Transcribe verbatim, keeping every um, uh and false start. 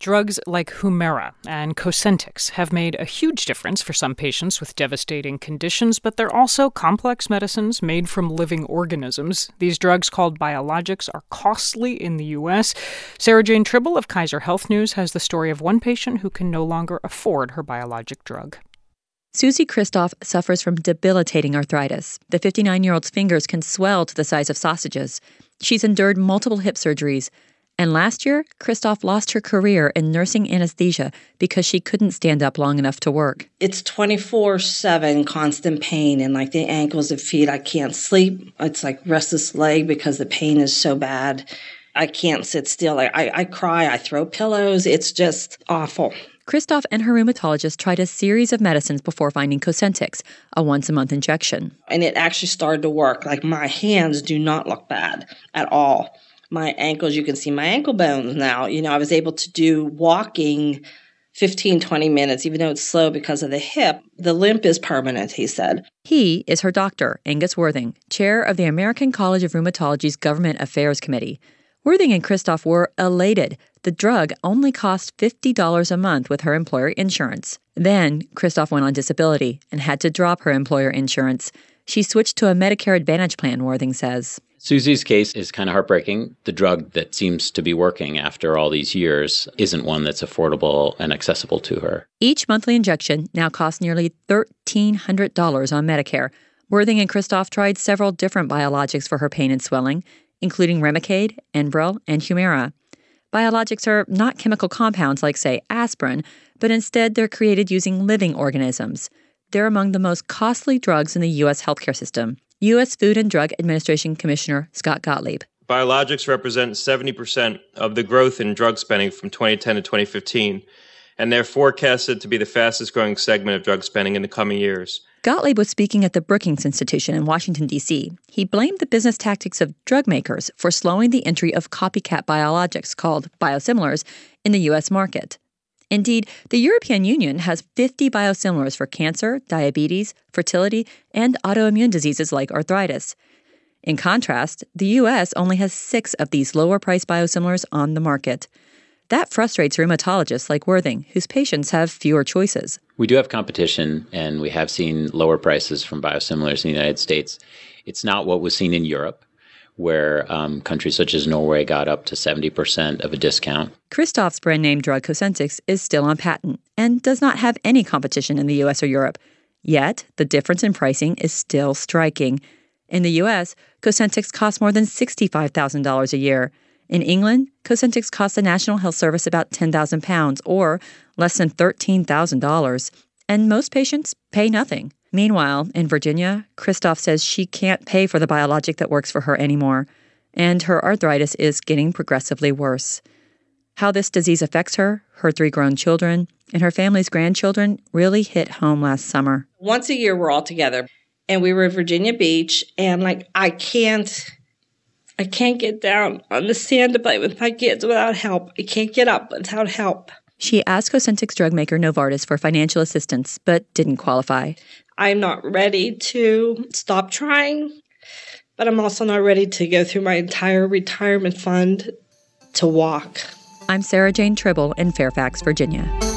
Drugs like Humira and Cosentyx have made a huge difference for some patients with devastating conditions, but they're also complex medicines made from living organisms. These drugs, called biologics, are costly in the U S. Sarah Jane Tribble of Kaiser Health News has the story of one patient who can no longer afford her biologic drug. Susie Christoph suffers from debilitating arthritis. The fifty-nine-year-old's fingers can swell to the size of sausages. She's endured multiple hip surgeries. And last year, Christoph lost her career in nursing anesthesia because she couldn't stand up long enough to work. It's twenty-four seven constant pain in like the ankles and feet. I can't sleep. It's like restless leg because the pain is so bad. I can't sit still. I, I, I cry. I throw pillows. It's just awful. Christoph and her rheumatologist tried a series of medicines before finding Cosentyx, a once-a-month injection. And it actually started to work. Like my hands do not look bad at all. My ankles, you can see my ankle bones now. You know, I was able to do walking fifteen, twenty minutes, even though it's slow because of the hip. The limp is permanent, he said. He is her doctor, Angus Worthing, chair of the American College of Rheumatology's Government Affairs Committee. Worthing and Christoph were elated. The drug only cost fifty dollars a month with her employer insurance. Then, Christoph went on disability and had to drop her employer insurance. She switched to a Medicare Advantage plan, Worthing says. Susie's case is kind of heartbreaking. The drug that seems to be working after all these years isn't one that's affordable and accessible to her. Each monthly injection now costs nearly one thousand three hundred dollars on Medicare. Worthing and Christoph tried several different biologics for her pain and swelling, including Remicade, Enbrel, and Humira. Biologics are not chemical compounds like, say, aspirin, but instead they're created using living organisms. They're among the most costly drugs in the U S healthcare system. U S Food and Drug Administration Commissioner Scott Gottlieb. Biologics represent seventy percent of the growth in drug spending from twenty ten to twenty fifteen, and they're forecasted to be the fastest growing segment of drug spending in the coming years. Gottlieb was speaking at the Brookings Institution in Washington, D C. He blamed the business tactics of drug makers for slowing the entry of copycat biologics, called biosimilars, in the U S market. Indeed, the European Union has fifty biosimilars for cancer, diabetes, fertility, and autoimmune diseases like arthritis. In contrast, the U S only has six of these lower-priced biosimilars on the market. That frustrates rheumatologists like Worthing, whose patients have fewer choices. We do have competition, and we have seen lower prices from biosimilars in the United States. It's not what was seen in Europe, where um, countries such as Norway got up to seventy percent of a discount. Christoph's brand-name drug Cosentyx is still on patent and does not have any competition in the U S or Europe. Yet, the difference in pricing is still striking. In the U S, Cosentyx costs more than sixty-five thousand dollars a year. In England, Cosentyx costs the National Health Service about ten thousand pounds, or less than thirteen thousand dollars. And most patients pay nothing. Meanwhile, in Virginia, Christoph says she can't pay for the biologic that works for her anymore, and her arthritis is getting progressively worse. How this disease affects her, her three grown children, and her family's grandchildren really hit home last summer. Once a year, we're all together, and we were at Virginia Beach, and like I can't, I can't get down on the sand to play with my kids without help. I can't get up without help. She asked Cosentyx drug maker Novartis for financial assistance, but didn't qualify. I'm not ready to stop trying, but I'm also not ready to go through my entire retirement fund to walk. I'm Sarah Jane Tribble in Fairfax, Virginia.